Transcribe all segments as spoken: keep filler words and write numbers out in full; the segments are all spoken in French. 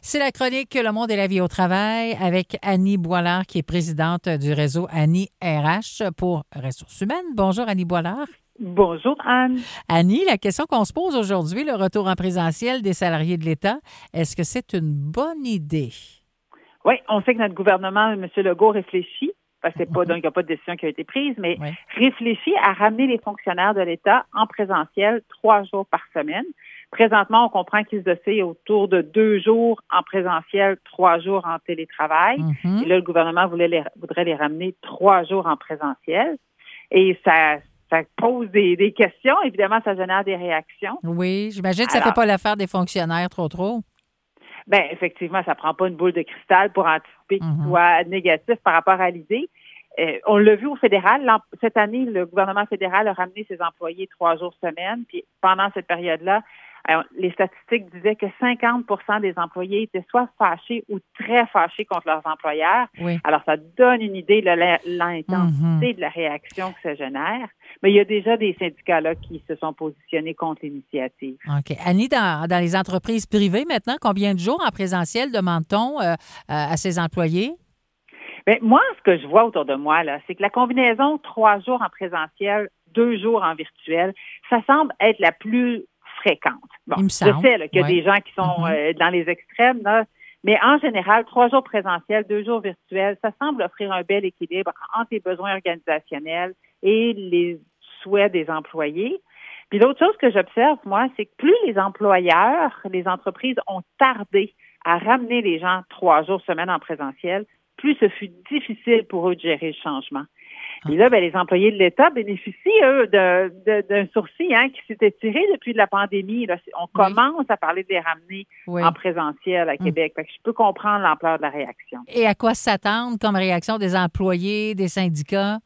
C'est la chronique Le monde et la vie au travail avec Annie Boilard, qui est présidente du réseau Annie R H pour Ressources humaines. Bonjour Annie Boilard. Bonjour Anne. Annie, la question qu'on se pose aujourd'hui, le retour en présentiel des salariés de l'État, est-ce que c'est une bonne idée? Oui, on sait que notre gouvernement, M. Legault, réfléchit, parce que c'est pas, donc il n'y a pas de décision qui a été prise, mais oui. réfléchit à ramener les fonctionnaires de l'État en présentiel trois jours par semaine. Présentement, on comprend qu'ils oscillent autour de deux jours en présentiel, trois jours en télétravail. Mm-hmm. Et là, le gouvernement voulait les, voudrait les ramener trois jours en présentiel. Et ça, ça pose des, des questions. Évidemment, ça génère des réactions. Oui, j'imagine que ça ne fait pas l'affaire des fonctionnaires trop trop. Bien, effectivement, ça ne prend pas une boule de cristal pour anticiper mm-hmm. qu'il soit négatif par rapport à l'idée. Euh, on l'a vu au fédéral. Cette année, le gouvernement fédéral a ramené ses employés trois jours semaine. Puis pendant cette période-là, alors, les statistiques disaient que cinquante pour cent des employés étaient soit fâchés ou très fâchés contre leurs employeurs. Oui. Alors, ça donne une idée de l'intensité mm-hmm. de la réaction que ça génère. Mais il y a déjà des syndicats là qui se sont positionnés contre l'initiative. OK. Annie, dans, dans les entreprises privées maintenant, combien de jours en présentiel demande-t-on euh, à ses employés? Bien, moi, ce que je vois autour de moi, là, c'est que la combinaison trois jours en présentiel, deux jours en virtuel, ça semble être la plus fréquente. Bon, je sais là, qu'il y a ouais. des gens qui sont mm-hmm. euh, dans les extrêmes, là, mais en général, trois jours présentiels, deux jours virtuels, ça semble offrir un bel équilibre entre les besoins organisationnels et les souhaits des employés. Puis l'autre chose que j'observe, moi, c'est que plus les employeurs, les entreprises ont tardé à ramener les gens trois jours semaine en présentiel, plus ce fut difficile pour eux de gérer le changement. Et là, ben, les employés de l'État bénéficient, eux, de, de, d'un sourcil hein, qui s'est étiré depuis la pandémie. Là, on oui. commence à parler de les ramener oui. en présentiel à Québec. Fait que je peux comprendre l'ampleur de la réaction. Et à quoi s'attendre comme réaction des employés, des syndicats?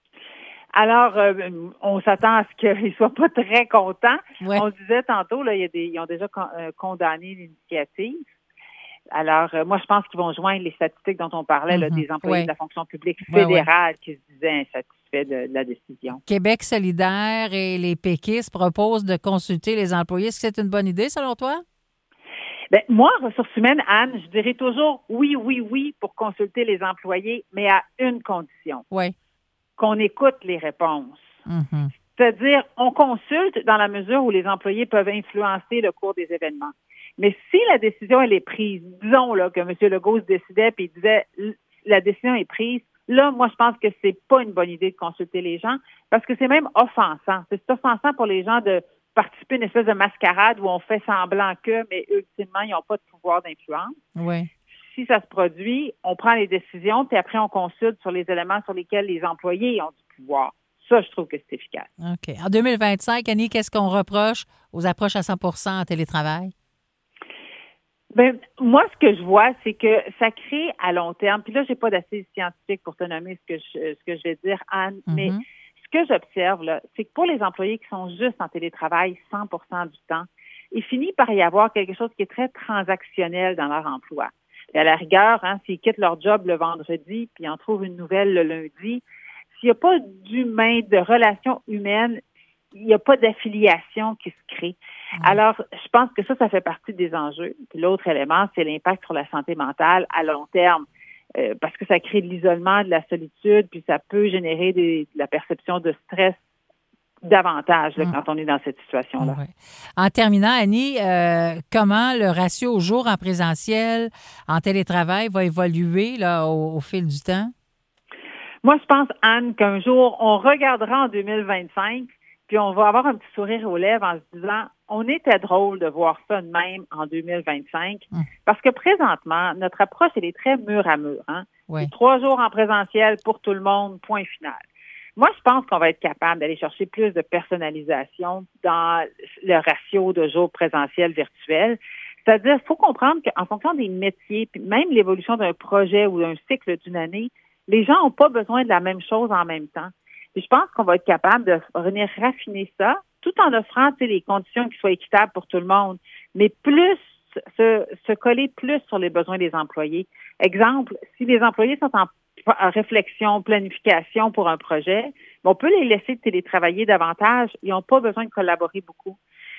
Alors, euh, on s'attend à ce qu'ils ne soient pas très contents. Oui. On disait tantôt, là, il y a des, ils ont déjà con, euh, condamné l'initiative. Alors, euh, moi, je pense qu'ils vont joindre les statistiques dont on parlait, mm-hmm. là, des employés oui. de la fonction publique fédérale oui, oui. qui se disaient insatisfaits de, de la décision. Québec solidaire et les péquistes proposent de consulter les employés. Est-ce que c'est une bonne idée, selon toi? Bien, moi, ressources humaines, Anne, je dirais toujours oui, oui, oui pour consulter les employés, mais à une condition. Oui. Qu'on écoute les réponses. Mm-hmm. C'est-à-dire, on consulte dans la mesure où les employés peuvent influencer le cours des événements. Mais si la décision, elle est prise, disons là que M. Legault se décidait puis il disait la décision est prise, là, moi, je pense que c'est pas une bonne idée de consulter les gens parce que c'est même offensant. C'est offensant pour les gens de participer à une espèce de mascarade où on fait semblant que, mais ultimement, ils n'ont pas de pouvoir d'influence. Oui. Si ça se produit, on prend les décisions puis après, on consulte sur les éléments sur lesquels les employés ont du pouvoir. Ça, je trouve que c'est efficace. OK. En deux mille vingt-cinq, Annie, qu'est-ce qu'on reproche aux approches à cent pour cent en télétravail? Ben, moi, ce que je vois, c'est que ça crée à long terme, puis là, j'ai pas d'assise scientifique pour te nommer ce que je, ce que je vais dire, Anne, mm-hmm. mais ce que j'observe, là, c'est que pour les employés qui sont juste en télétravail cent pour cent du temps, il finit par y avoir quelque chose qui est très transactionnel dans leur emploi. Et à la rigueur, hein, s'ils quittent leur job le vendredi, puis en trouvent une nouvelle le lundi, s'il n'y a pas d'humain, de relations humaines, il n'y a pas d'affiliation qui se crée. Mmh. Alors, je pense que ça, ça fait partie des enjeux. Puis l'autre élément, c'est l'impact sur la santé mentale à long terme, euh, parce que ça crée de l'isolement, de la solitude, puis ça peut générer des, de la perception de stress davantage là, mmh. quand on est dans cette situation-là. Ouais. En terminant, Annie, euh, comment le ratio au jour en présentiel, en télétravail va évoluer là, au, au fil du temps? Moi, je pense, Anne, qu'un jour, on regardera en deux mille vingt-cinq puis on va avoir un petit sourire aux lèvres en se disant, on était drôle de voir ça de même en deux mille vingt-cinq, mmh. parce que présentement, notre approche, elle est très mur à mur. Hein? Oui. Trois jours en présentiel pour tout le monde, point final. Moi, je pense qu'on va être capable d'aller chercher plus de personnalisation dans le ratio de jours présentiels virtuels. C'est-à-dire, il faut comprendre qu'en fonction des métiers, puis même l'évolution d'un projet ou d'un cycle d'une année, les gens n'ont pas besoin de la même chose en même temps. Et je pense qu'on va être capable de venir raffiner ça, tout en offrant les conditions qui soient équitables pour tout le monde, mais plus se, se coller plus sur les besoins des employés. Exemple, si les employés sont en, en réflexion, planification pour un projet, on peut les laisser télétravailler davantage. Ils n'ont pas besoin de collaborer beaucoup.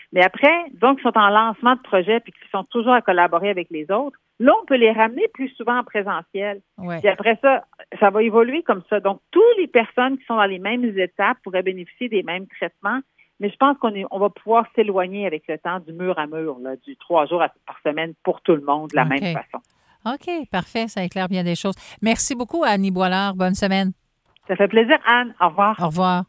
Mais après, donc, ils sont en lancement de projet puis qu'ils sont toujours à collaborer avec les autres, là, on peut les ramener plus souvent en présentiel. Ouais. Puis après ça, ça va évoluer comme ça. Donc, toutes les personnes qui sont dans les mêmes étapes pourraient bénéficier des mêmes traitements, mais je pense qu'on est, on va pouvoir s'éloigner avec le temps du mur à mur, là, du trois jours par semaine pour tout le monde de la okay. même façon. OK, parfait. Ça éclaire bien des choses. Merci beaucoup, Annie Boilard. Bonne semaine. Ça fait plaisir, Anne. Au revoir. Au revoir.